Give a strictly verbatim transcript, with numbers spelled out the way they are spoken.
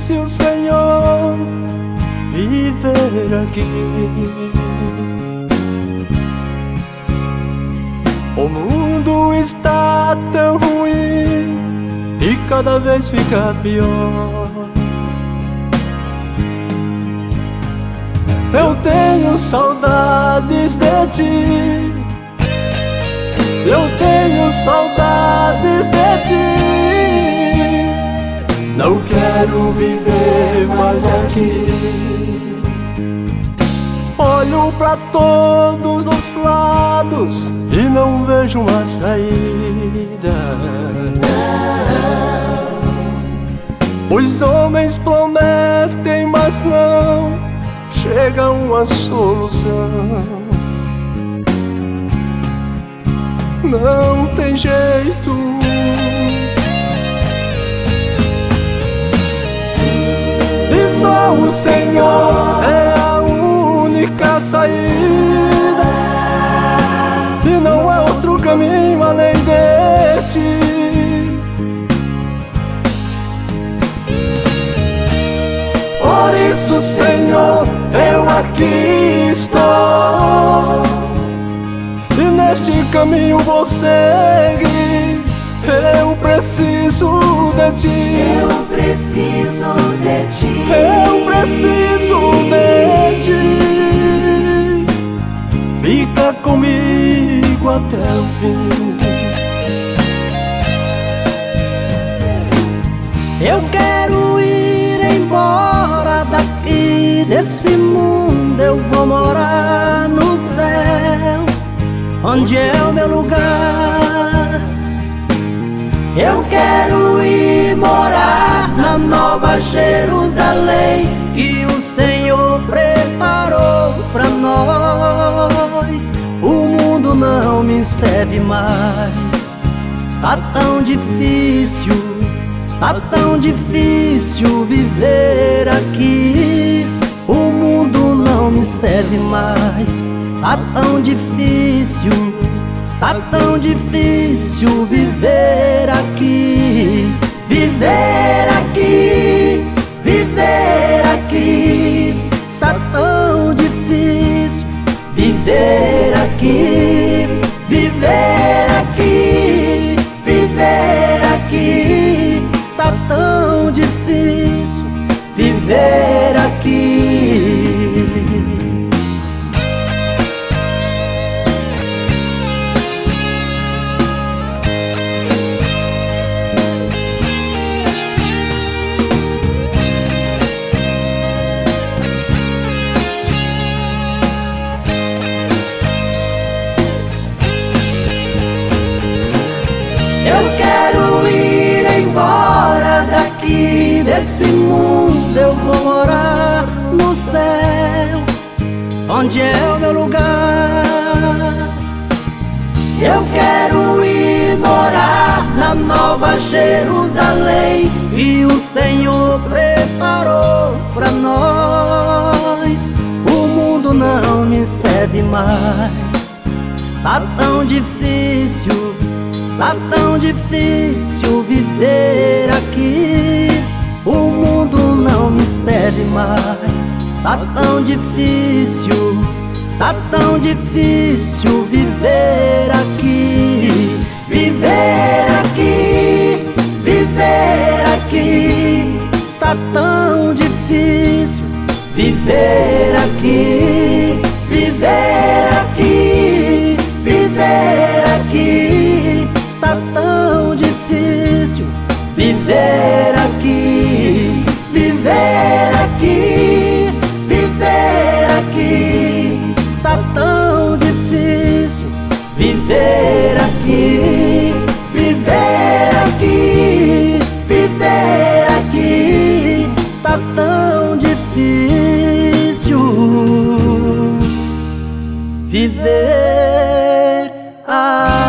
difícil, Senhor, viver aqui. O mundo está tão ruim e cada vez fica pior. Eu tenho saudades de ti, eu tenho saudades de ti. Não quero viver mais aqui. Olho pra todos os lados e não vejo uma saída. Os homens prometem, mas não chega uma solução. Não tem jeito. E só o Senhor é a única saída, e não há outro caminho além de ti. Por isso, Senhor, eu aqui estou, e neste caminho vou seguir. Eu preciso de ti, eu preciso de ti, eu preciso de ti. Fica comigo até o fim. Eu quero ir embora daqui desse mundo. Eu vou morar no céu, onde é o meu lugar. Eu quero ir morar na Nova Jerusalém, que o Senhor preparou pra nós. O mundo não me serve mais, está tão difícil, está tão difícil viver aqui. O mundo não me serve mais, está tão difícil, está tão difícil viver aqui. Viver aqui, viver aqui, está tão difícil. Viver aqui, viver aqui, viver aqui, está tão difícil. Viver aqui. Eu quero ir embora daqui desse mundo. Eu vou morar no céu, onde é o meu lugar. Eu quero ir morar na Nova Jerusalém, que o Senhor preparou pra nós. O mundo não me serve mais, está tão difícil, está tão difícil viver aqui. O mundo não me serve mais, está tão difícil, está tão difícil viver aqui. Viver aqui, viver aqui, está tão difícil. Viver aqui, viver aqui, viver aqui, está tão difícil. Viver aqui, viver aqui, viver aqui, está tão difícil. Viver aqui, viver aqui, viver aqui, está tão difícil. Viver aqui.